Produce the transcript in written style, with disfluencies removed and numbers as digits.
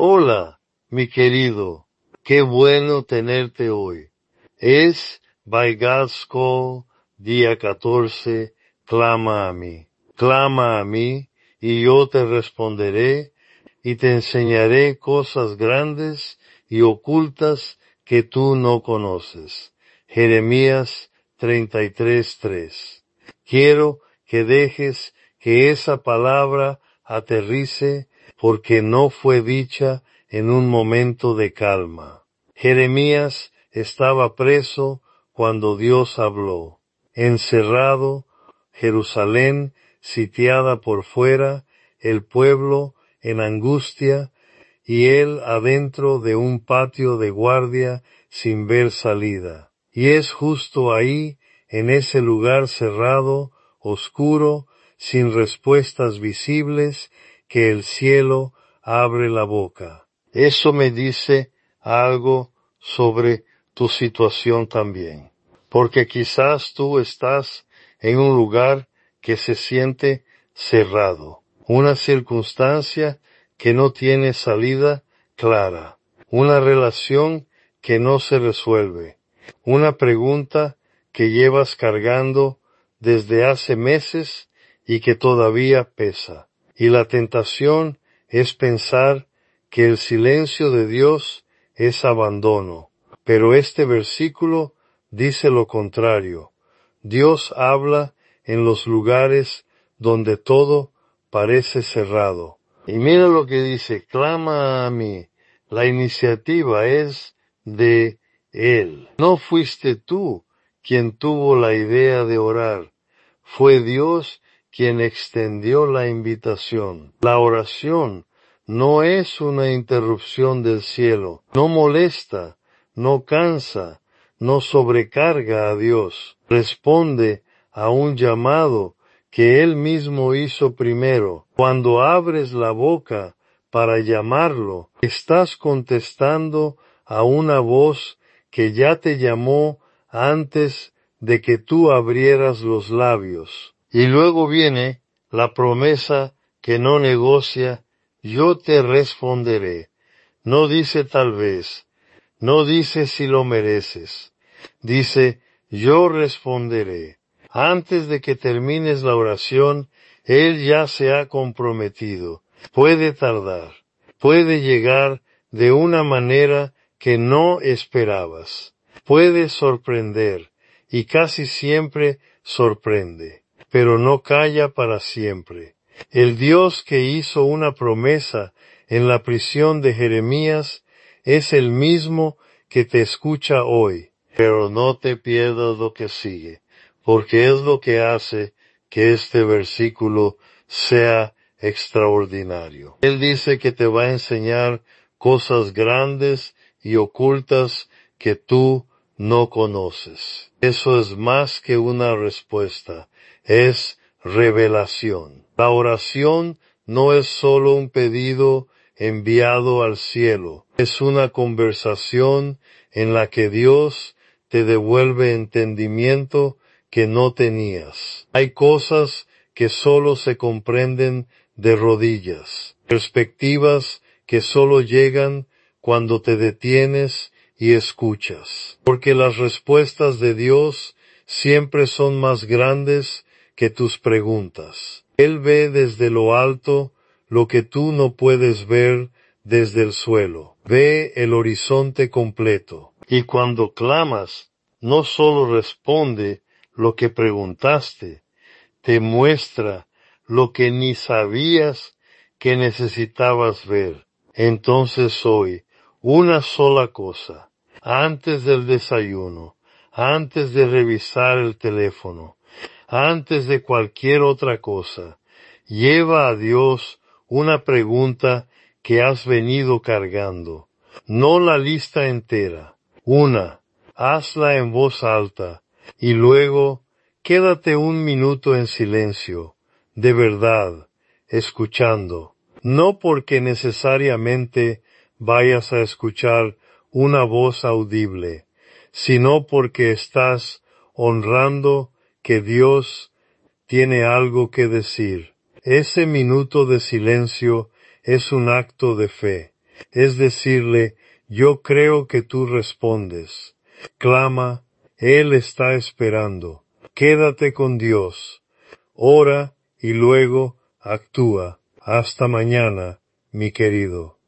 Hola, mi querido, qué bueno tenerte hoy. Es By God's Call, día 14, clama a mí, y yo te responderé, y te enseñaré cosas grandes y ocultas que tú no conoces. Jeremías 33:3. Quiero que dejes que esa palabra aterrice porque no fue dicha en un momento de calma. Jeremías estaba preso cuando Dios habló, encerrado, Jerusalén sitiada por fuera, el pueblo en angustia, y él adentro de un patio de guardia sin ver salida. Y es justo ahí, en ese lugar cerrado, oscuro, sin respuestas visibles, que el cielo abre la boca. Eso me dice algo sobre tu situación también, porque quizás tú estás en un lugar que se siente cerrado, una circunstancia que no tiene salida clara, una relación que no se resuelve, una pregunta que llevas cargando desde hace meses y que todavía pesa. Y la tentación es pensar que el silencio de Dios es abandono. Pero este versículo dice lo contrario. Dios habla en los lugares donde todo parece cerrado. Y mira lo que dice, clama a mí. La iniciativa es de Él. No fuiste tú quien tuvo la idea de orar. Fue Dios quien extendió la invitación. La oración no es una interrupción del cielo. No molesta, no cansa, no sobrecarga a Dios. Responde a un llamado que Él mismo hizo primero. Cuando abres la boca para llamarlo, estás contestando a una voz que ya te llamó antes de que tú abrieras los labios. Y luego viene la promesa que no negocia, yo te responderé. No dice tal vez, no dice si lo mereces. Dice, yo responderé. Antes de que termines la oración, Él ya se ha comprometido. Puede tardar. Puede llegar de una manera que no esperabas. Puede sorprender, y casi siempre sorprende, pero no calla para siempre. El Dios que hizo una promesa en la prisión de Jeremías es el mismo que te escucha hoy. Pero no te pierdas lo que sigue, porque es lo que hace que este versículo sea extraordinario. Él dice que te va a enseñar cosas grandes y ocultas que tú no conoces. Eso es más que una respuesta, es revelación. La oración no es solo un pedido enviado al cielo, es una conversación en la que Dios te devuelve entendimiento que no tenías. Hay cosas que solo se comprenden de rodillas, perspectivas que solo llegan cuando te detienes y escuchas, porque las respuestas de Dios siempre son más grandes que tus preguntas. Él ve desde lo alto lo que tú no puedes ver desde el suelo. Ve el horizonte completo. Y cuando clamas, no solo responde lo que preguntaste, te muestra lo que ni sabías que necesitabas ver. Entonces hoy, una sola cosa, antes del desayuno, antes de revisar el teléfono, antes de cualquier otra cosa, lleva a Dios una pregunta que has venido cargando. No la lista entera, una, hazla en voz alta, y luego quédate un minuto en silencio, de verdad, escuchando. No porque necesariamente vayas a escuchar una voz audible, sino porque estás honrando que Dios tiene algo que decir. Ese minuto de silencio es un acto de fe. es decirle, yo creo que tú respondes. Clama, Él está esperando. Quédate con Dios. Ora y luego actúa. Hasta mañana, mi querido.